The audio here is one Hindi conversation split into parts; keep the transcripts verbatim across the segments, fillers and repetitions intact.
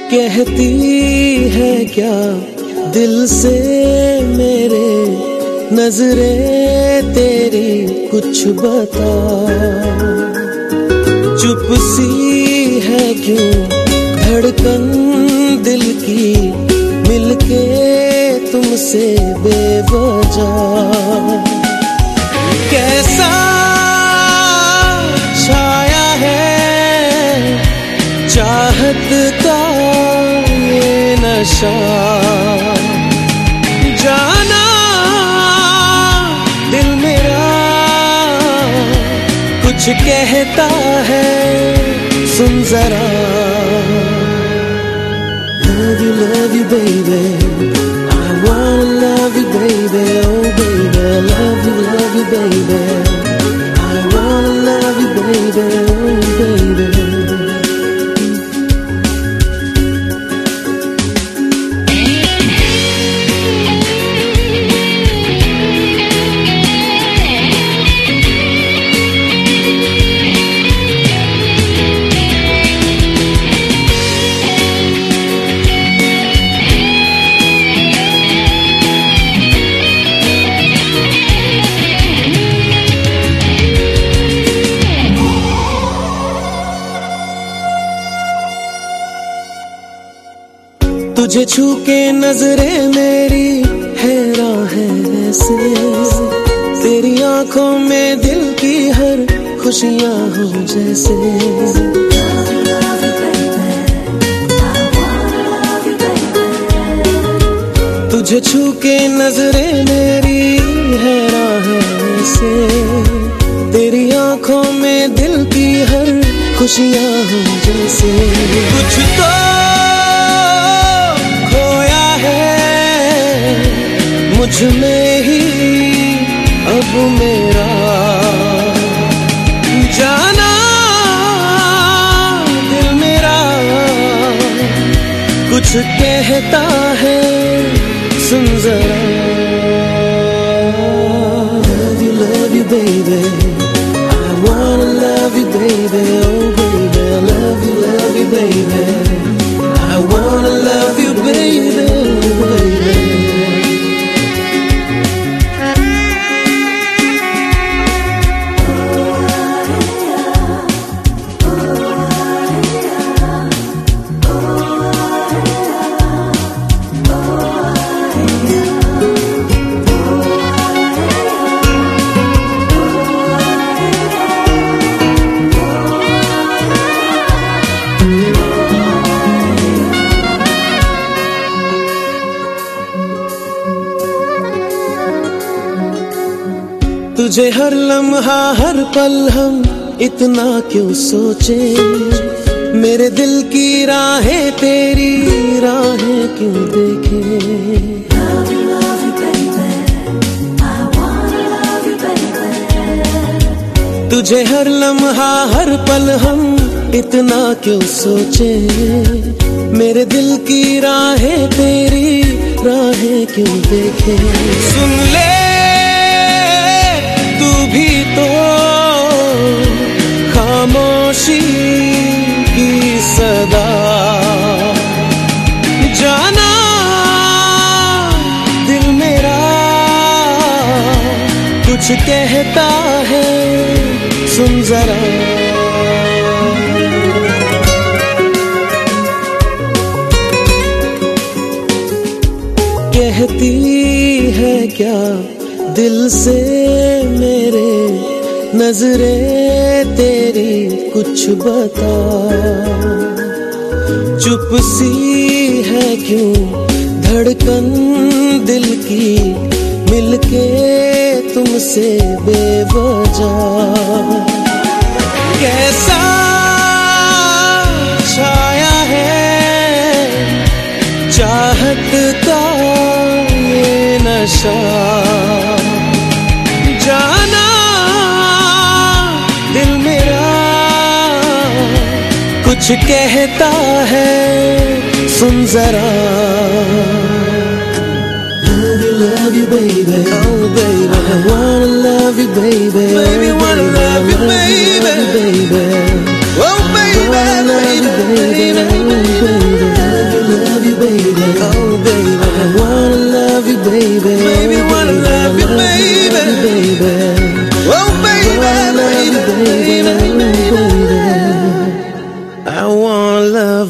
कहती है क्या दिल से मेरे, नजरें तेरी कुछ बता। चुप सी है क्यों धड़कन दिल की, मिलके तुमसे बेवजह। कैसा छाया है चाहत का ये नशा, जाना दिल मेरा कुछ कहता है, सुन जरा। Love you, love you, baby. I wanna love you, baby. Oh, baby, love you, love you, baby. I wanna love you, baby. Oh, baby. तुझे छू के नजरें मेरी हैरान है ऐसे, तेरी आंखों में दिल की हर खुशियां हो जैसे। तुझे छू के नजरें मेरी हैरान है ऐसे, तेरी आंखों में दिल की हर खुशियां हो जैसे। कुछ तो मुझ में ही अब मेरा, जाना दिल मेरा कुछ कहता है, सुन जरा। Love you, love you, baby. I wanna love you, baby. Oh, baby, I love you, love you, baby. I wanna love you, baby, baby. तुझे हर लम्हा हर पल हम इतना क्यों सोचे, मेरे दिल की राहें तेरी राहें क्यों देखे। Love you, love you, baby. I wanna love you, baby. तुझे हर लम्हा हर पल हम इतना क्यों सोचे, मेरे दिल की राहें तेरी राहें क्यों देखे। सुन ले तू भी तो खामोशी की सदा, जाना दिल मेरा कुछ कहता है, सुन जरा। कहती है क्या दिल से मेरे, नजरें तेरी कुछ बता। चुप सी है क्यों धड़कन दिल की, मिलके तुमसे बेवजह। कैसा छाया है चाहत का ये नशा, जाना दिल मेरा कुछ कहता है, सुन जरा। Love you, love you, baby. Oh, baby, I wanna love you, baby. Baby, wanna love you, baby. Oh, baby, baby, baby, baby.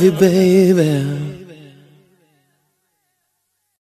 you, baby.